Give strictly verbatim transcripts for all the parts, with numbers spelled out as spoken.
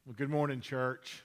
Well, good morning, church.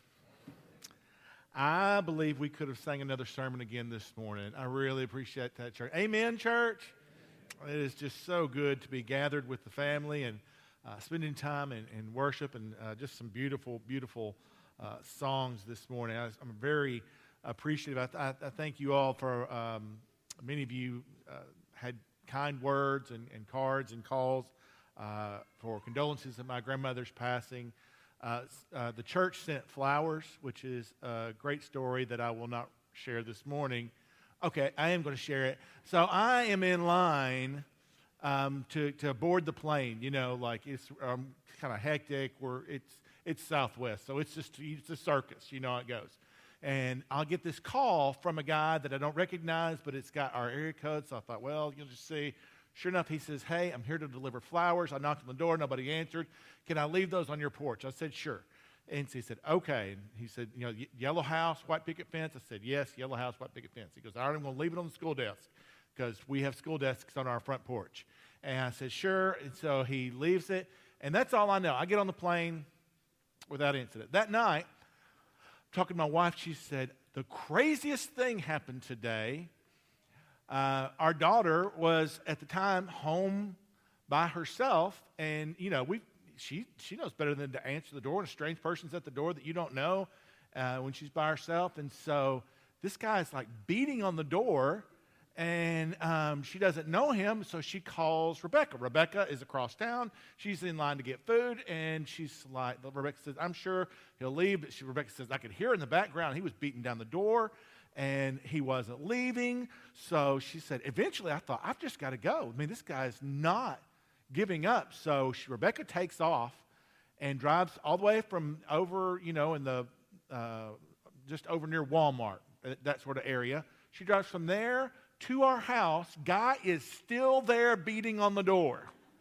I believe we could have sang another sermon again this morning. I really appreciate that, church. Amen, church. It is just so good to be gathered with the family and uh, spending time in, in worship and uh, just some beautiful, beautiful uh, songs this morning. I, I'm very appreciative. I, I, I thank you all for, um, many of you uh, had kind words and, and cards and calls uh, for condolences of my grandmother's passing. Uh, uh, the church sent flowers, which is a great story that I will not share this morning. Okay, I am going to share it. So I am in line um, to to board the plane. You know, like it's um, kind of hectic. We're it's it's Southwest, so it's just it's a circus. You know how it goes. And I'll get this call from a guy that I don't recognize, but it's got our area code. So I thought, well, you'll just see. Sure enough, he says, hey, I'm here to deliver flowers. I knocked on the door. Nobody answered. Can I leave those on your porch? I said, sure. And so he said, okay. And he said, you know, yellow house, white picket fence? I said, yes, yellow house, white picket fence. He goes, all right, I'm going to leave it on the school desk because we have school desks on our front porch. And I said, sure. And so he leaves it. And that's all I know. I get on the plane without incident. That night, talking to my wife, she said, the craziest thing happened today. Uh, our daughter was at the time home by herself, and you know we she she knows better than to answer the door when a strange person's at the door that you don't know uh, when she's by herself. And so this guy's like beating on the door, and um, she doesn't know him, so she calls Rebecca. Rebecca is across town. She's in line to get food, and she's like, Rebecca says, "I'm sure he'll leave." But she, Rebecca says, "I could hear in the background he was beating down the door." And he wasn't leaving. So she said, eventually I thought, I've just got to go. I mean, this guy's not giving up. So she, Rebecca takes off and drives all the way from over, you know, in the, uh, just over near Walmart, that sort of area. She drives from there to our house. Guy is still there beating on the door.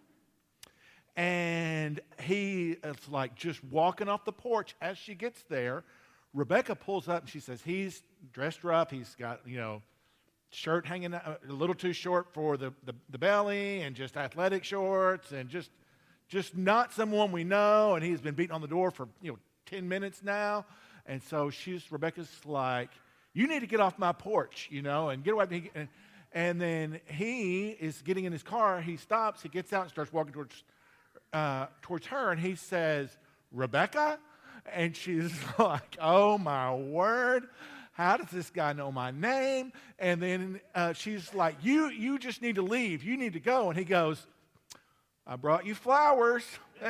And he is like just walking off the porch. As she gets there, Rebecca pulls up and she says, he's dressed rough. He's got, you know, shirt hanging out a little too short for the, the, the belly and just athletic shorts and just just not someone we know. And he's been beating on the door for, you know, ten minutes now. And so she's, Rebecca's like, you need to get off my porch, you know, and get away. And, and then he is getting in his car. He stops. He gets out and starts walking towards, uh, towards her. And he says, Rebecca? And she's like, oh, my word. How does this guy know my name? And then uh, she's like, you you just need to leave. You need to go. And he goes, I brought you flowers.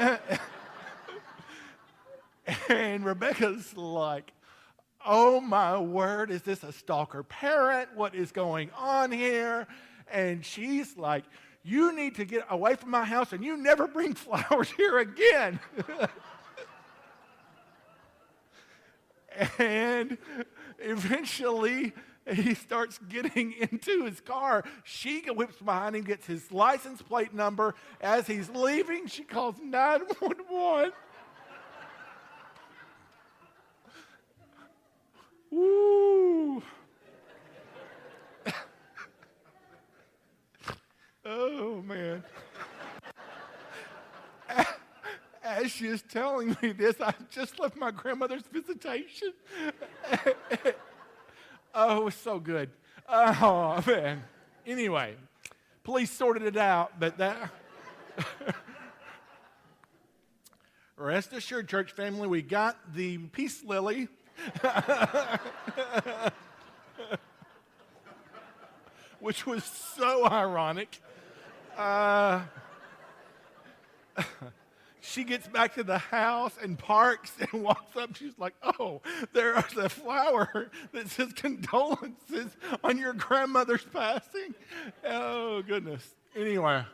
And Rebecca's like, oh, my word. Is this a stalker parent? What is going on here? And she's like, you need to get away from my house and you never bring flowers here again. And eventually, he starts getting into his car. She whips behind him, gets his license plate number. As he's leaving, she calls nine one one. Woo! Oh, man. As she is telling me this, I just left my grandmother's visitation. Oh, it was so good. Oh, man. Anyway, police sorted it out, but that... Rest assured, church family, we got the peace lily. Which was so ironic. Uh... She gets back to the house and parks and walks up. She's like, oh, there's a flower that says condolences on your grandmother's passing. Oh, goodness. Anyway.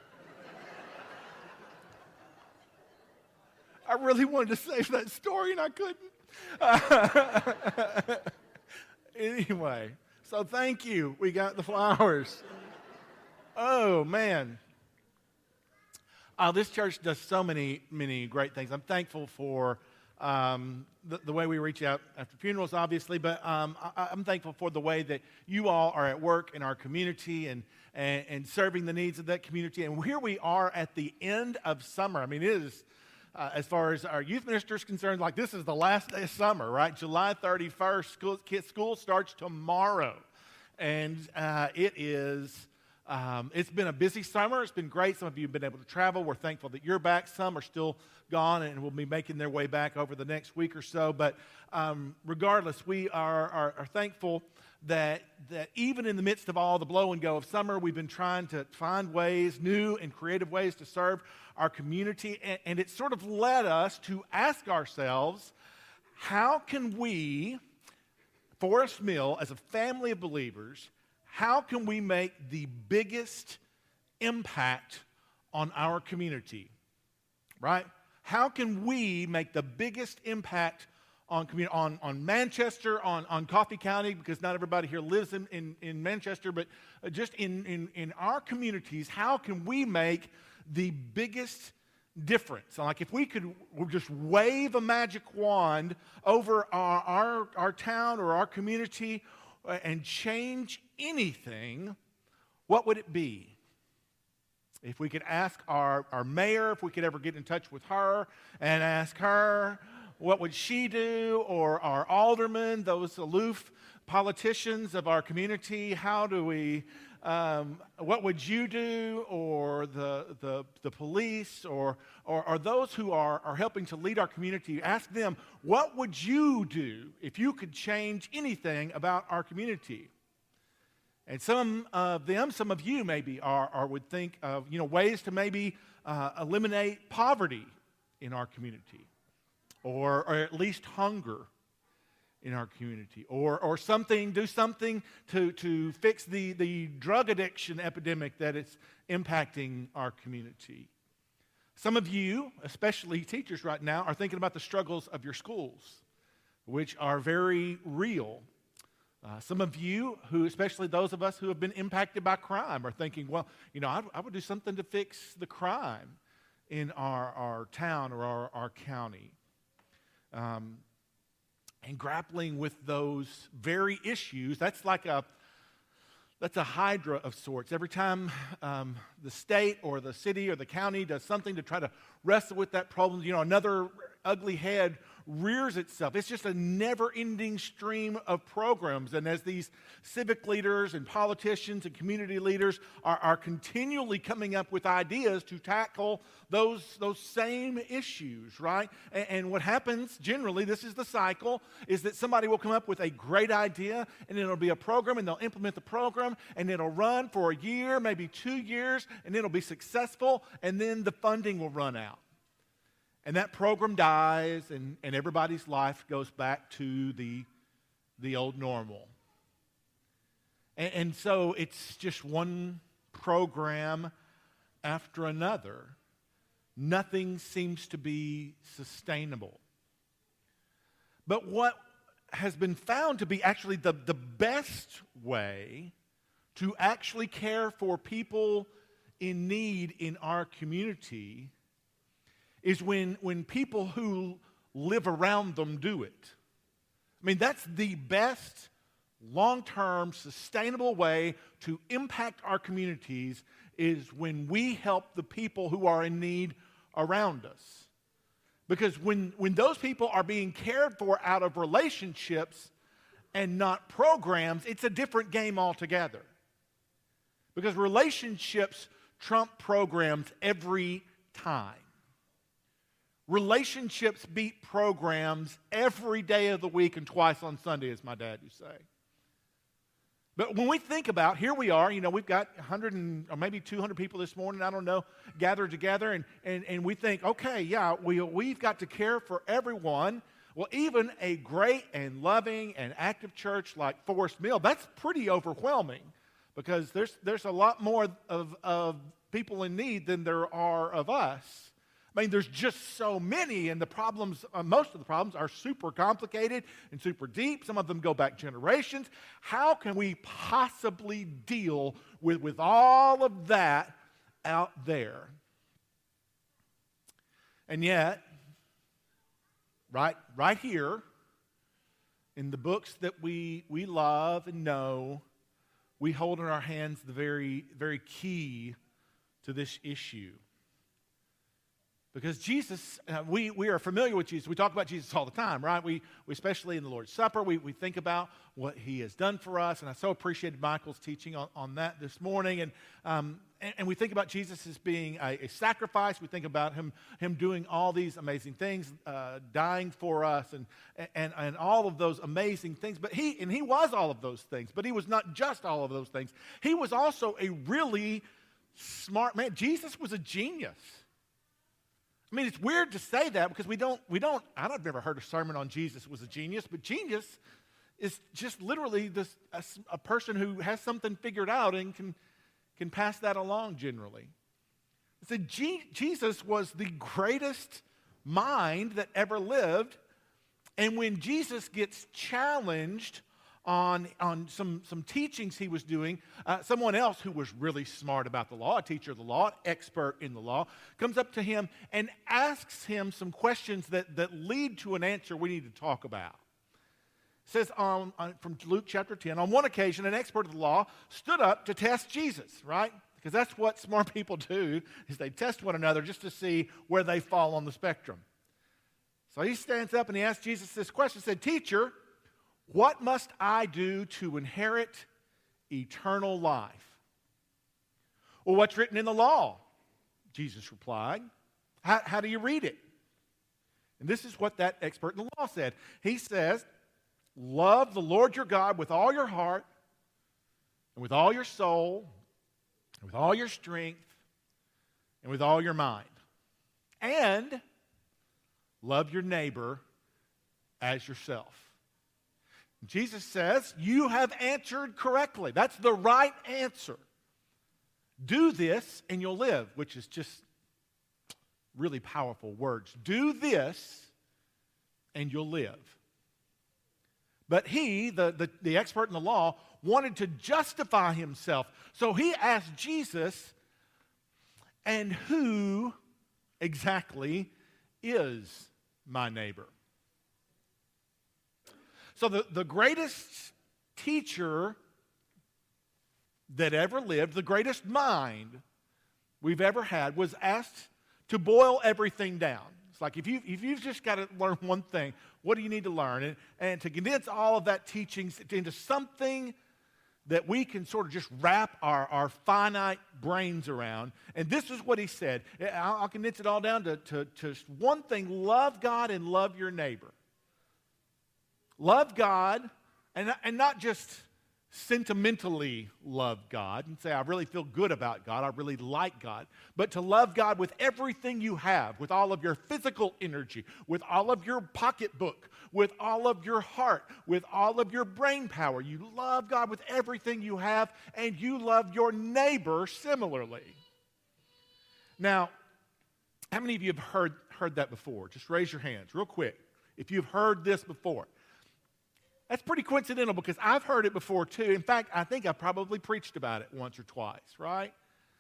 I really wanted to save that story and I couldn't. Anyway, so thank you. We got the flowers. Oh, man. Uh, this church does so many, many great things. I'm thankful for um, the, the way we reach out after funerals, obviously, but um, I, I'm thankful for the way that you all are at work in our community and, and, and serving the needs of that community. And here we are at the end of summer. I mean, it is uh, as far as our youth minister is concerned, like this is the last day of summer, right? July thirty-first, school, school starts tomorrow. And uh, it is, um, it's been a busy summer. It's been great. Some of you have been able to travel. We're thankful that you're back. Some are still gone and will be making their way back over the next week or so. But um, regardless, we are, are, are thankful that, that even in the midst of all the blow and go of summer, we've been trying to find ways, new and creative ways to serve our community. And, and it sort of led us to ask ourselves, how can we, Forest Mill, as a family of believers, how can we make the biggest impact on our community, right? How can we make the biggest impact on community, on, on Manchester, on, on Coffee County, because not everybody here lives in, in, in Manchester, but just in, in, in our communities, how can we make the biggest difference? Like if we could just wave a magic wand over our, our, our town or our community and change anything, what would it be? If we could ask our, our mayor, if we could ever get in touch with her and ask her, what would she do? Or our aldermen, those aloof politicians of our community, how do we, um, what would you do? Or the, the, the police, or, or, or those who are, are helping to lead our community, ask them, what would you do if you could change anything about our community? And some of them, some of you maybe, are, are would think of you know ways to maybe uh, eliminate poverty in our community, or, or at least hunger in our community, or or something, do something to, to fix the, the drug addiction epidemic that is impacting our community. Some of you, especially teachers right now, are thinking about the struggles of your schools, which are very real. Uh, some of you, who, especially those of us who have been impacted by crime, are thinking, well, you know, I, I would do something to fix the crime in our, our town or our, our county. Um, and grappling with those very issues, that's like a, that's a hydra of sorts. Every time um, the state or the city or the county does something to try to wrestle with that problem, you know, another ugly head rears itself. It's just a never-ending stream of programs. And as these civic leaders and politicians and community leaders are, are continually coming up with ideas to tackle those, those same issues, right? And, and what happens generally, this is the cycle, is that somebody will come up with a great idea, and it'll be a program, and they'll implement the program, and it'll run for a year, maybe two years, and it'll be successful, and then the funding will run out. And that program dies, and, and everybody's life goes back to the, the old normal. And, and so it's just one program after another. Nothing seems to be sustainable. But what has been found to be actually the, the best way to actually care for people in need in our community is when, when people who live around them do it. I mean, that's the best long-term sustainable way to impact our communities, is when we help the people who are in need around us. Because when, when those people are being cared for out of relationships and not programs, it's a different game altogether. Because relationships trump programs every time. Relationships beat programs every day of the week and twice on Sunday, as my dad used to say. But when we think about, here we are, you know, we've got one hundred and, or maybe two hundred people this morning, I don't know, gathered together, and, and, and we think, okay, yeah, we, we've got to care for everyone. Well, even a great and loving and active church like Forest Mill, that's pretty overwhelming, because there's, there's a lot more of, of people in need than there are of us. I mean, there's just so many, and the problems, uh, most of the problems are super complicated and super deep. Some of them go back generations. How can we possibly deal with, with all of that out there? And yet, right, right here, in the books that we, we love and know, we hold in our hands the very, very key to this issue. Because Jesus, uh, we, we are familiar with Jesus. We talk about Jesus all the time, right? We, we especially in the Lord's Supper, we, we think about what he has done for us. And I so appreciated Michael's teaching on, on that this morning. And, um, and, and we think about Jesus as being a, a sacrifice. We think about him, him doing all these amazing things, uh, dying for us and, and, and all of those amazing things. But he, and he was all of those things, but he was not just all of those things. He was also a really smart man. Jesus was a genius. I mean, it's weird to say that because we don't, we don't, I've never heard a sermon on Jesus was a genius, but genius is just literally this, a, a person who has something figured out and can, can pass that along generally. So G, Jesus was the greatest mind that ever lived, and when Jesus gets challenged on, on some, some teachings he was doing, uh, someone else who was really smart about the law, a teacher of the law, expert in the law, comes up to him and asks him some questions that, that lead to an answer we need to talk about. It says um, on, from Luke chapter ten, on one occasion, an expert of the law stood up to test Jesus, right? Because that's what smart people do, is they test one another just to see where they fall on the spectrum. So he stands up and he asks Jesus this question. He said, "Teacher, what must I do to inherit eternal life?" "Well, what's written in the law?" Jesus replied. How, how do you read it? And this is what that expert in the law said. He says, "Love the Lord your God with all your heart and with all your soul and with all your strength and with all your mind. And love your neighbor as yourself." Jesus says, you have answered correctly. That's the right answer. Do this and you'll live, which is just really powerful words. Do this and you'll live. But he, the, the, the expert in the law, wanted to justify himself. So he asked Jesus, and who exactly is my neighbor? So the, the greatest teacher that ever lived, the greatest mind we've ever had, was asked to boil everything down. It's like if, you, if you've just got to learn one thing, what do you need to learn? And, and to condense all of that teaching into something that we can sort of just wrap our, our finite brains around. And this is what he said. I'll, I'll condense it all down to, to, to one thing: love God and love your neighbor. Love God, and, and not just sentimentally love God and say, I really feel good about God, I really like God, but to love God with everything you have, with all of your physical energy, with all of your pocketbook, with all of your heart, with all of your brain power. You love God with everything you have, and you love your neighbor similarly. Now, how many of you have heard, heard that before? Just raise your hands real quick if you've heard this before. That's pretty coincidental because I've heard it before too. In fact, I think I probably preached about it once or twice, right?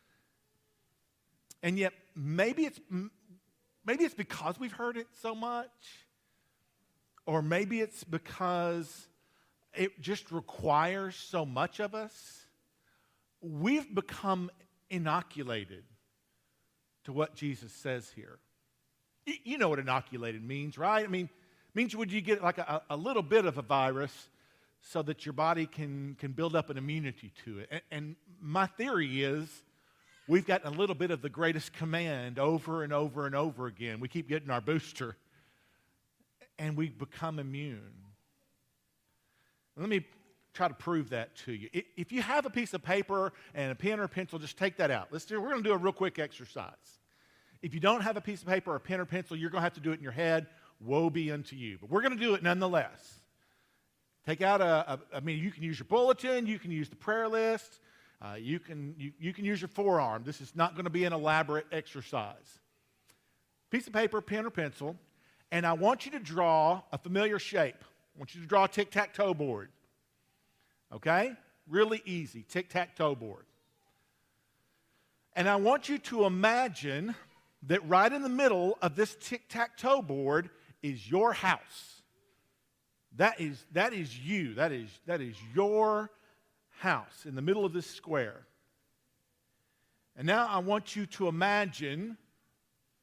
And yet, maybe it's maybe it's because we've heard it so much, or maybe it's because it just requires so much of us. We've become inoculated to what Jesus says here. You know what inoculated means, right? I mean, means would you get like a, a little bit of a virus so that your body can, can build up an immunity to it. And, and my theory is we've gotten a little bit of the greatest command over and over and over again. We keep getting our booster, and we become immune. Let me try to prove that to you. If you have a piece of paper and a pen or a pencil, just take that out. Let's do, we're going to do a real quick exercise. If you don't have a piece of paper or a pen or pencil, you're going to have to do it in your head. Woe be unto you. But we're going to do it nonetheless. Take out a, a I mean, you can use your bulletin, you can use the prayer list, uh, you, can, you, you can use your forearm. This is not going to be an elaborate exercise. Piece of paper, pen or pencil, and I want you to draw a familiar shape. I want you to draw a tic-tac-toe board. Okay? Really easy, tic-tac-toe board. And I want you to imagine that right in the middle of this tic-tac-toe board is your house. That is, that is you. That is, that is your house in the middle of this square. And now I want you to imagine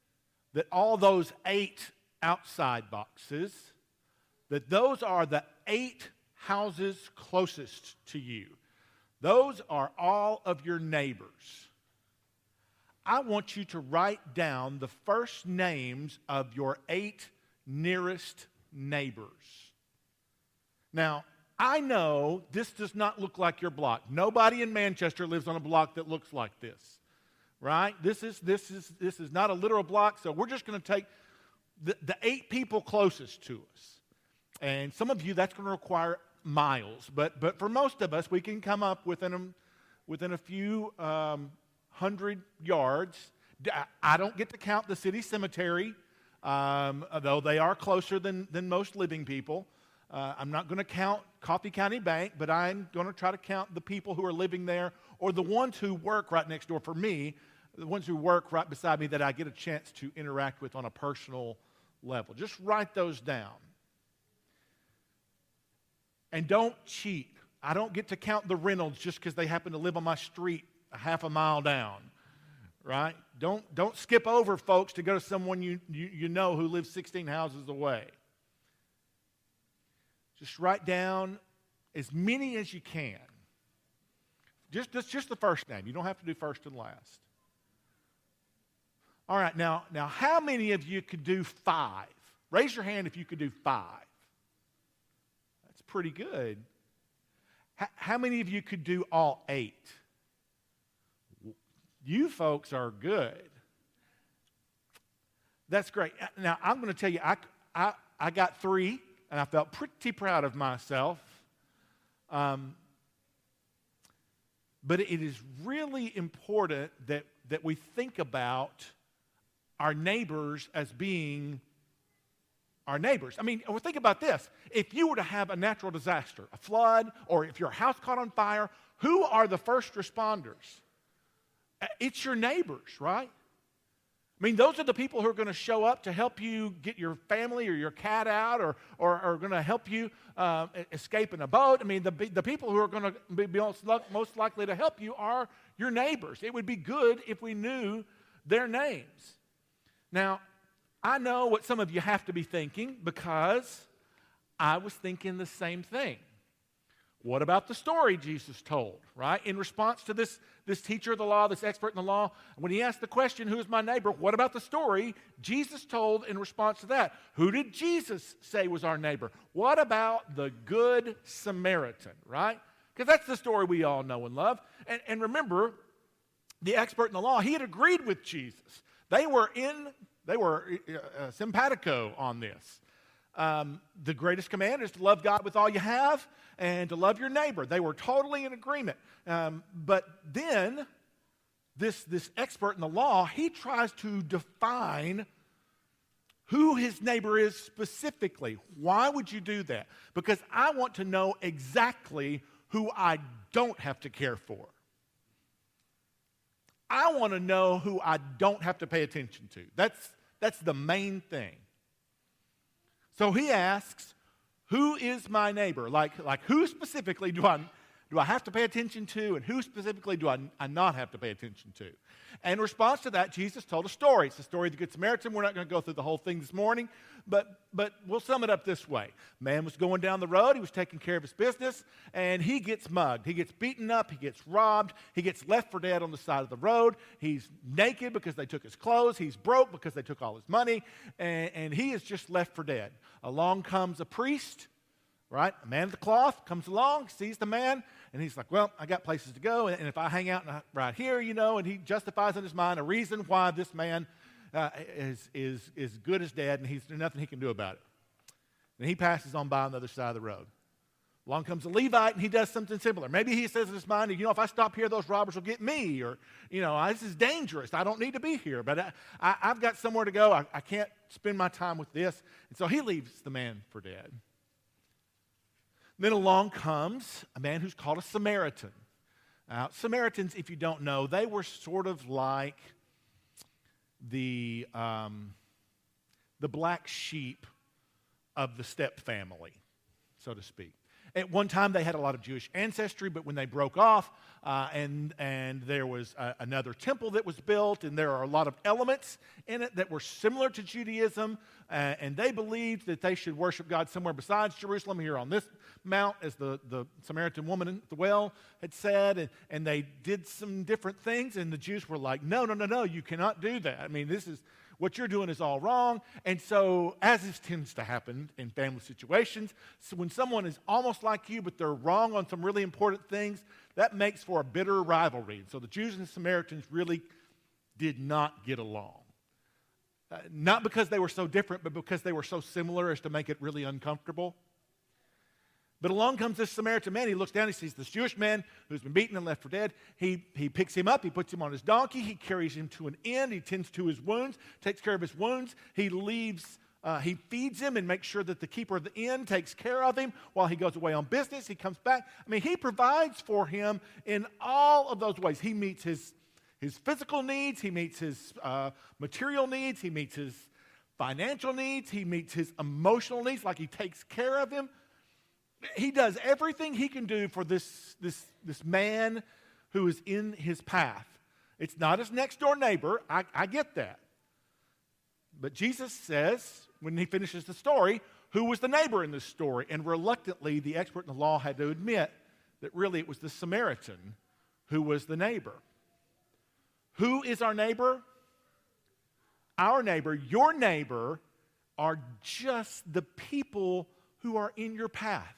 that all those eight outside boxes, that those are the eight houses closest to you. Those are all of your neighbors. I want you to write down the first names of your eight nearest neighbors. Now, I know this does not look like your block. Nobody in Manchester lives on a block that looks like this, right? This is, this is, this is not a literal block, so we're just going to take the, the eight people closest to us. And some of you, that's going to require miles. But, but for most of us, we can come up within a, within a few um, hundred yards. I don't get to count the city cemetery, um, though they are closer than, than most living people. Uh, I'm not going to count Coffee County Bank, but I'm going to try to count the people who are living there or the ones who work right next door. For me, the ones who work right beside me that I get a chance to interact with on a personal level. Just write those down. And don't cheat. I don't get to count the Reynolds just because they happen to live on my street a half a mile down, right? Don't, don't skip over, folks, to go to someone you, you, you know who lives sixteen houses away. Just write down as many as you can. Just, just, just the first name. You don't have to do first and last. All right, now, now how many of you could do five? Raise your hand if you could do five. That's pretty good. H- how many of you could do all eight? You folks are good. That's great. Now, I'm going to tell you, I, I, I got three. And I felt pretty proud of myself. Um, but it is really important that, that we think about our neighbors as being our neighbors. I mean, well, think about this. If you were to have a natural disaster, a flood, or if your house caught on fire, who are the first responders? It's your neighbors, right? I mean, those are the people who are going to show up to help you get your family or your cat out, or, or are going to help you uh, escape in a boat. I mean, the, the people who are going to be most, most likely to help you are your neighbors. It would be good if we knew their names. Now, I know what some of you have to be thinking, because I was thinking the same thing. What about the story Jesus told, right? In response to this, this teacher of the law, this expert in the law, when he asked the question, who is my neighbor? What about the story Jesus told in response to that? Who did Jesus say was our neighbor? What about the Good Samaritan, right? Because that's the story we all know and love. And, and remember, the expert in the law, he had agreed with Jesus. They were in, they were uh, simpatico on this. Um, the greatest command is to love God with all you have and to love your neighbor. They were totally in agreement. Um, but then this, this expert in the law, he tries to define who his neighbor is specifically. Why would you do that? Because I want to know exactly who I don't have to care for. I want to know who I don't have to pay attention to. That's, that's the main thing. So he asks, who is my neighbor? Like, like who specifically do I, do I have to pay attention to, and who specifically do I, I not have to pay attention to? And in response to that, Jesus told a story. It's the story of the Good Samaritan. We're not going to go through the whole thing this morning, but, but we'll sum it up this way. Man was going down the road. He was taking care of his business, and he gets mugged. He gets beaten up. He gets robbed. He gets left for dead on the side of the road. He's naked because they took his clothes. He's broke because they took all his money, and, and he is just left for dead. Along comes a priest, right? A man of the cloth comes along, sees the man, and he's like, well, I got places to go, and if I hang out right here, you know, and he justifies in his mind a reason why this man uh, is, is, is good as dead, and he's, there's nothing he can do about it. And he passes on by on the other side of the road. Along comes a Levite, and he does something similar. Maybe he says in his mind, you know, if I stop here, those robbers will get me, or, you know, this is dangerous. I don't need to be here, but I, I, I've got somewhere to go. I, I can't spend my time with this. And so he leaves the man for dead. Then along comes a man who's called a Samaritan. Now, Samaritans, if you don't know, they were sort of like the, um, the black sheep of the step family, so to speak. At one time, they had a lot of Jewish ancestry, but when they broke off, uh, and, and there was a, another temple that was built, and there are a lot of elements in it that were similar to Judaism, uh, and they believed that they should worship God somewhere besides Jerusalem, here on this mount, as the, the Samaritan woman at the well had said, and, and they did some different things, and the Jews were like, no, no, no, no, you cannot do that. I mean, this is, what you're doing is all wrong. And so, as this tends to happen in family situations, so when someone is almost like you, but they're wrong on some really important things, that makes for a bitter rivalry. So the Jews and the Samaritans really did not get along. Uh, not because they were so different, but because they were so similar as to make it really uncomfortable. But along comes this Samaritan man. He looks down, he sees this Jewish man who's been beaten and left for dead. He, he picks him up, he puts him on his donkey, he carries him to an inn, he tends to his wounds, takes care of his wounds. He leaves, uh, he feeds him and makes sure that the keeper of the inn takes care of him while he goes away on business. He comes back. I mean, he provides for him in all of those ways. He meets his, his physical needs, he meets his uh, material needs, he meets his financial needs, he meets his emotional needs, like he takes care of him. He does everything he can do for this, this, this man who is in his path. It's not his next door neighbor. I, I get that. But Jesus says, when he finishes the story, who was the neighbor in this story? And reluctantly, the expert in the law had to admit that really it was the Samaritan who was the neighbor. Who is our neighbor? Our neighbor, your neighbor, are just the people who are in your path.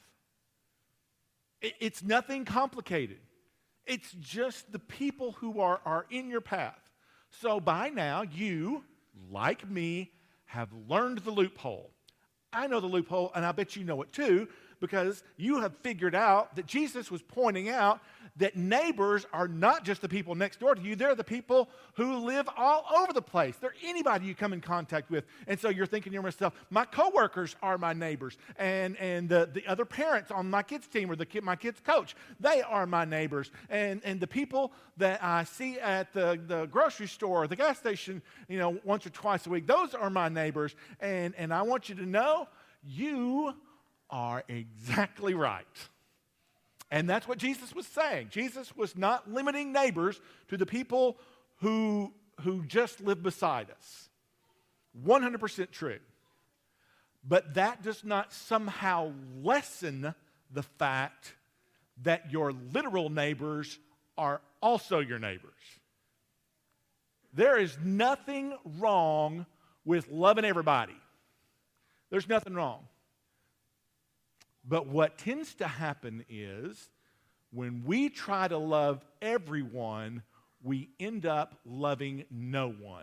It's nothing complicated. It's just the people who are, are in your path. So by now, you, like me, have learned the loophole. I know the loophole, and I bet you know it too, because you have figured out that Jesus was pointing out that neighbors are not just the people next door to you, they're the people who live all over the place. They're anybody you come in contact with. And so you're thinking to yourself, my coworkers are my neighbors, and, and the, the other parents on my kids' team or the kid, my kids' coach, they are my neighbors. And, and the people that I see at the, the grocery store or the gas station, you know, once or twice a week, those are my neighbors. And, and I want you to know, you are exactly right. And that's what Jesus was saying. Jesus was not limiting neighbors to the people who, who just live beside us. one hundred percent true. But that does not somehow lessen the fact that your literal neighbors are also your neighbors. There is nothing wrong with loving everybody. There's nothing wrong. But what tends to happen is when we try to love everyone, we end up loving no one.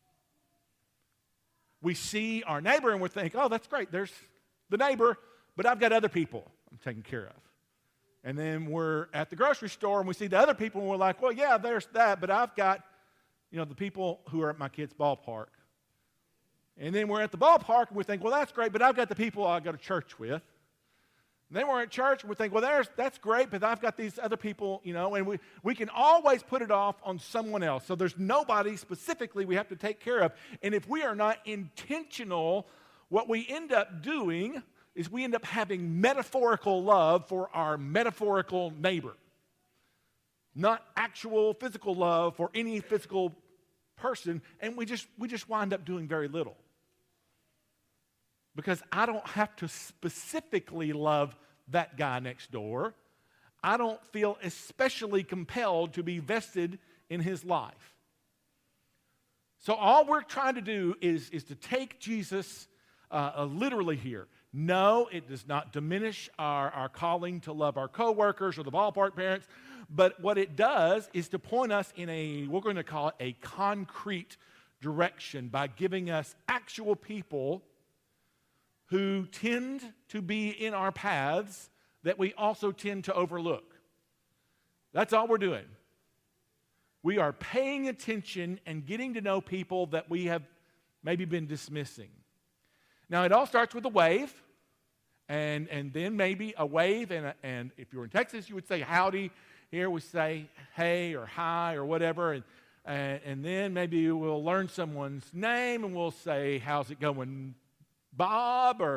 We see our neighbor and we think, oh, that's great. There's the neighbor, but I've got other people I'm taking care of. And then we're at the grocery store and we see the other people and we're like, well, yeah, there's that, but I've got, you know, the people who are at my kid's ballpark. And then we're at the ballpark and we think, well, that's great, but I've got the people I go to church with. And then we're at church and we think, well, there's, that's great, but I've got these other people, you know, and we, we can always put it off on someone else. So there's nobody specifically we have to take care of. And if we are not intentional, what we end up doing is we end up having metaphorical love for our metaphorical neighbor. Not actual physical love for any physical person. And we just, we just wind up doing very little. Because I don't have to specifically love that guy next door. I don't feel especially compelled to be vested in his life. So all we're trying to do is, is to take Jesus uh, uh, literally here. No, it does not diminish our, our calling to love our coworkers or the ballpark parents, but what it does is to point us in a, we're going to call it a concrete direction by giving us actual people who tend to be in our paths that we also tend to overlook. That's all we're doing. We are paying attention and getting to know people that we have maybe been dismissing. Now, it all starts with a wave, and, and then maybe a wave, and, a, and if you're in Texas, you would say howdy. Here we say hey or hi or whatever, and, and, and then maybe we'll learn someone's name, and we'll say, how's it going, Bob, or,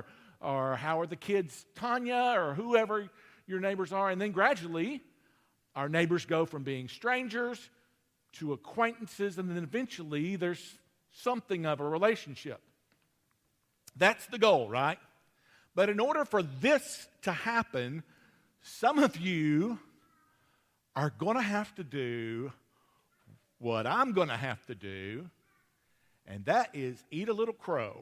or how are the kids, Tanya, or whoever your neighbors are. And then gradually, our neighbors go from being strangers to acquaintances, and then eventually there's something of a relationship. That's the goal, right? But in order for this to happen, some of you are going to have to do what I'm going to have to do, and that is eat a little crow.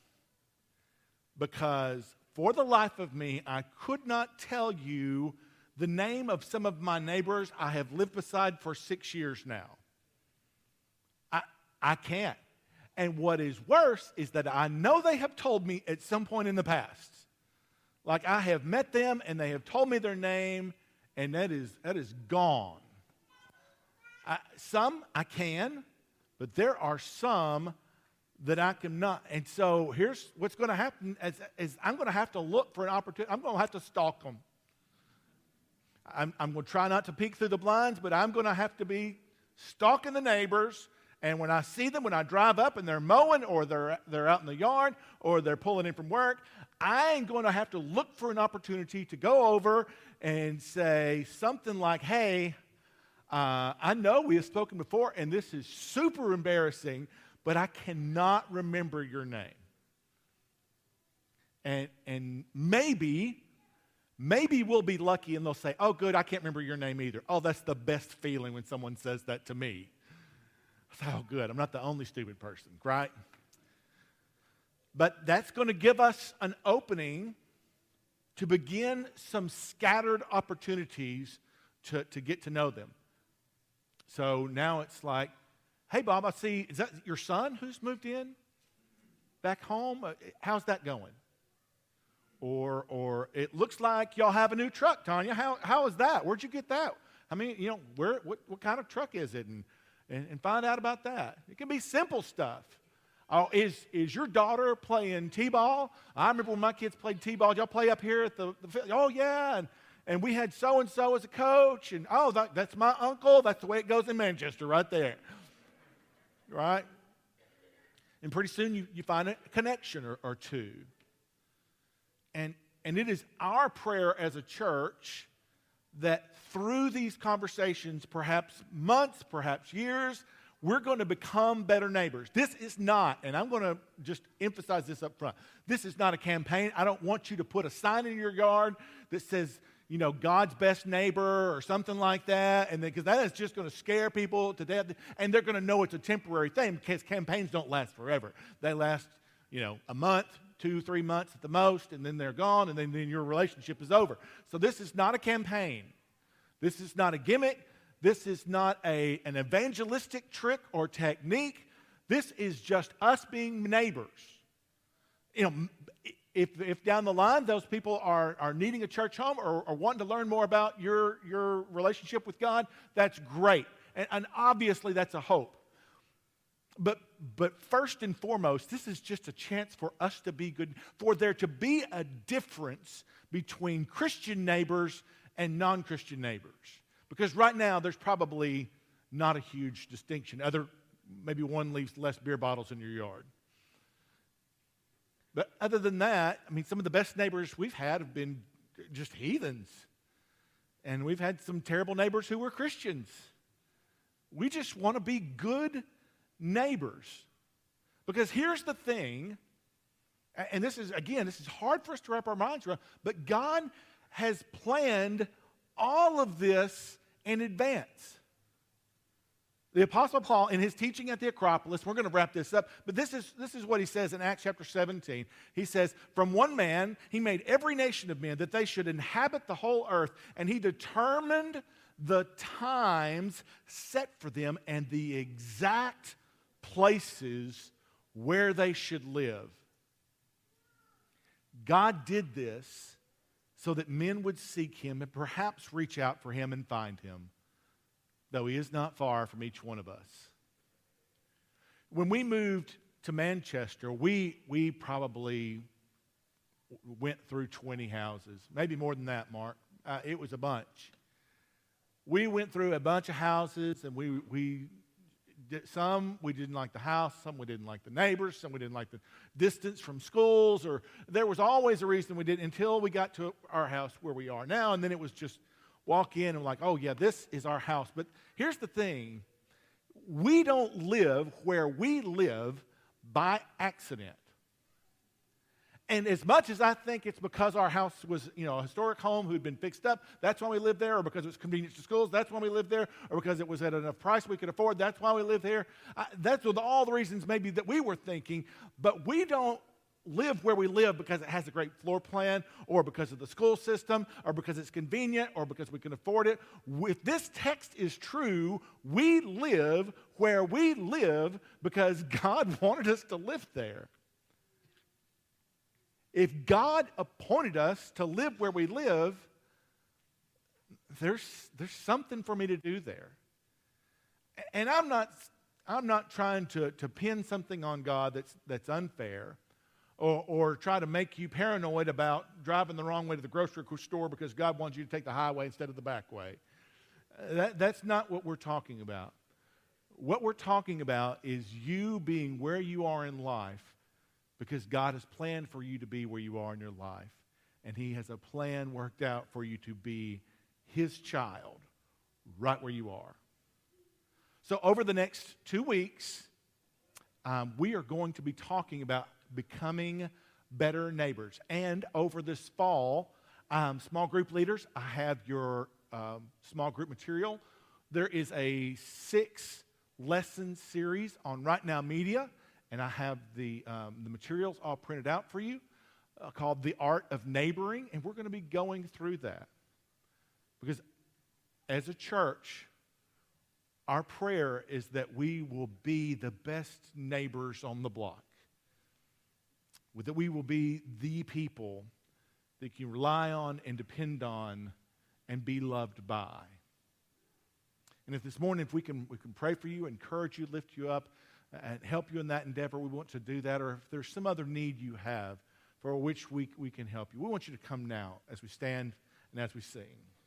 Because for the life of me, I could not tell you the name of some of my neighbors I have lived beside for six years now. I, I can't. And what is worse is that I know they have told me at some point in the past. Like I have met them and they have told me their name, and that is, that is gone. I, some I can, but there are some that I cannot. And so here's what's going to happen is, is I'm going to have to look for an opportunity. I'm going to have to stalk them. I'm, I'm going to try not to peek through the blinds, but I'm going to have to be stalking the neighbors. And when I see them, when I drive up and they're mowing or they're, they're out in the yard or they're pulling in from work, I am going to have to look for an opportunity to go over and say something like, hey, uh, I know we have spoken before and this is super embarrassing, but I cannot remember your name. And, and maybe, maybe we'll be lucky and they'll say, oh, good, I can't remember your name either. Oh, that's the best feeling when someone says that to me. Oh, good, I'm not the only stupid person, right? But that's going to give us an opening to begin some scattered opportunities to, to get to know them. So now it's like, hey, Bob, I see, is that your son who's moved in back home? How's that going? Or or it looks like y'all have a new truck, Tanya. How how is that? Where'd you get that? I mean, you know, where what, what kind of truck is it? And, and and find out about that. It can be simple stuff. Oh, is is your daughter playing t-ball? I remember when my kids played t-ball. Did y'all play up here at the, the oh yeah, and and we had so and so as a coach, and oh that, that's my uncle. That's the way it goes in Manchester, right there. Right? And pretty soon you, you find a connection or, or two. And, and it is our prayer as a church that through these conversations, perhaps months, perhaps years, we're going to become better neighbors. This is not, and I'm going to just emphasize this up front, this is not a campaign. I don't want you to put a sign in your yard that says, you know, God's best neighbor or something like that, and because that is just going to scare people to death, and they're going to know it's a temporary thing because campaigns don't last forever. They last, you know, a month, two, three months at the most, and then they're gone, and then, then your relationship is over. So this is not a campaign. This is not a gimmick. This is not a, an evangelistic trick or technique. This is just us being neighbors. You know, If, if down the line those people are, are needing a church home or, or wanting to learn more about your, your relationship with God, that's great. And, and obviously that's a hope. But, but first and foremost, this is just a chance for us to be good, for there to be a difference between Christian neighbors and non-Christian neighbors. Because right now there's probably not a huge distinction. Other, maybe one leaves less beer bottles in your yard. But other than that, I mean, some of the best neighbors we've had have been just heathens. And we've had some terrible neighbors who were Christians. We just want to be good neighbors. Because here's the thing, and this is, again, this is hard for us to wrap our minds around, but God has planned all of this in advance. The Apostle Paul, in his teaching at the Acropolis, we're going to wrap this up, but this is, this is what he says in Acts chapter seventeen. He says, from one man, he made every nation of men that they should inhabit the whole earth, and he determined the times set for them and the exact places where they should live. God did this so that men would seek him and perhaps reach out for him and find him, though he is not far from each one of us. When we moved to Manchester, we, we probably went through twenty houses, maybe more than that, Mark. Uh, it was a bunch. We went through a bunch of houses, and we, we di- some we didn't like the house, some we didn't like the neighbors, some we didn't like the distance from schools, or there was always a reason we didn't until we got to our house where we are now, and then it was just walk in and like, oh yeah, this is our house. But here's the thing, we don't live where we live by accident. And as much as I think it's because our house was, you know, a historic home who'd been fixed up, that's why we lived there, or because it was convenient to schools, that's why we lived there, or because it was at enough price we could afford, that's why we lived here. I, that's with all the reasons maybe that we were thinking, but we don't live where we live because it has a great floor plan, or because of the school system, or because it's convenient, or because we can afford it. If this text is true, we live where we live because God wanted us to live there. If God appointed us to live where we live, there's, there's something for me to do there. And I'm not, I'm not trying to, to pin something on God that's, that's unfair, or, or try to make you paranoid about driving the wrong way to the grocery store because God wants you to take the highway instead of the back way. That, that's not what we're talking about. What we're talking about is you being where you are in life because God has planned for you to be where you are in your life. And He has a plan worked out for you to be His child right where you are. So over the next two weeks, um, we are going to be talking about becoming better neighbors. And over this fall, um, small group leaders, I have your um, small group material. There is a six lesson series on Right Now Media. And I have the, um, the materials all printed out for you uh, called The Art of Neighboring. And we're going to be going through that. Because as a church, our prayer is that we will be the best neighbors on the block. That we will be the people that you can rely on and depend on and be loved by. And if this morning, if we can, we can pray for you, encourage you, lift you up, and help you in that endeavor, we want to do that. Or if there's some other need you have for which we, we can help you, we want you to come now as we stand and as we sing.